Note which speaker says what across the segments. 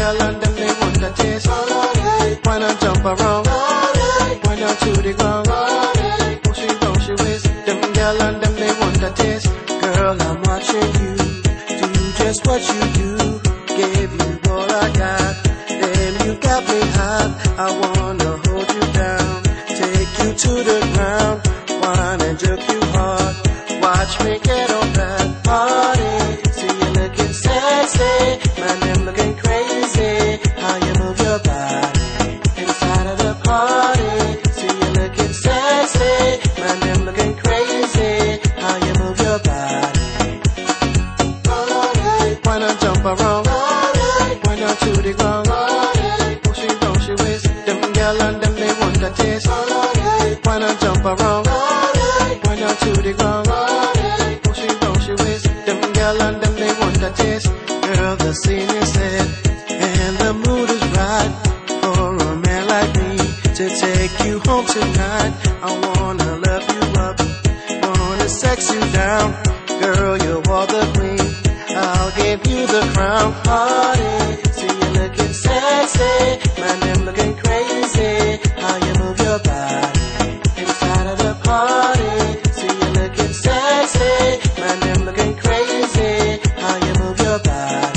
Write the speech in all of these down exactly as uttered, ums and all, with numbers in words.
Speaker 1: girl and them they want a taste. Why not jump around? Why not to the ground? Push it, push it waist. Them girl and them they want a taste. Girl, I'm watching you. Do just what you do. Gave you all I got. Then you got me hot. I wanna hold you down. Take you to the ground. Wine and jerk you hard. Watch me get on that party. See you looking sexy. Man, them looking crazy. How you move your body inside of the party. See you looking sexy. Man, them looking crazy. How you move your body. Why not jump around? Why not to the ground? Push it, push it waist. Them girl and them they want a taste. Why not jump around? Why not to the ground? Push it, push it waist. Them girl and them they want a taste. Girl, the scene is set and the mood is right for a man like me to take you home tonight. I wanna love you up, wanna sex you down. Girl, you're all the queen. I'll give you the crown. Party, see you looking sexy. Man, them looking crazy. How you move your body inside of the party. See you looking sexy. Man, them looking crazy. How you move your body.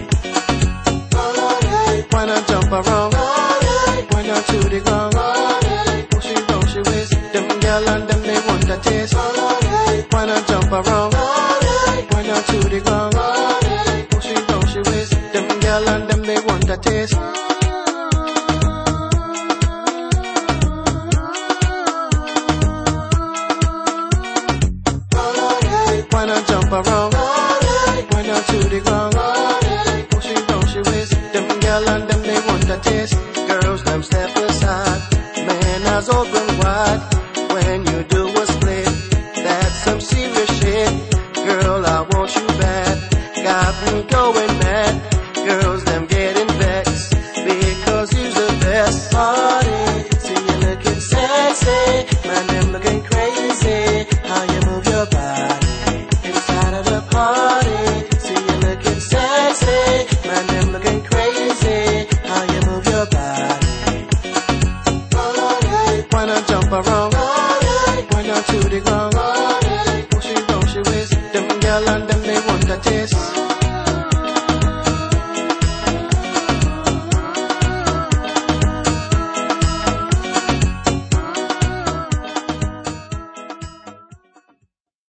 Speaker 1: Why not jump around? Why not to the ground? Push it, push it waist. Them girl and them they want a taste. Why not jump around? Why not to the ground? Push it, push it waist. Them girl and them they want a taste. Why not jump around? Why not to the ground? Push it, push it waist. Them girl and them they want a taste. Girls, them step aside. Man, eyes open wide. When you do a split, that's some serious shit. Girl, I want you bad. Got me going mad. Girls, them getting vexed because you're the best. Party, see you looking sexy. Man, them looking crazy. How you move your body inside of the party. See you looking sexy. Man, them looking crazy. How you move your body. Why not jump around? Why not to the ground? Push it, push it waist. Them girl and them they want a taste.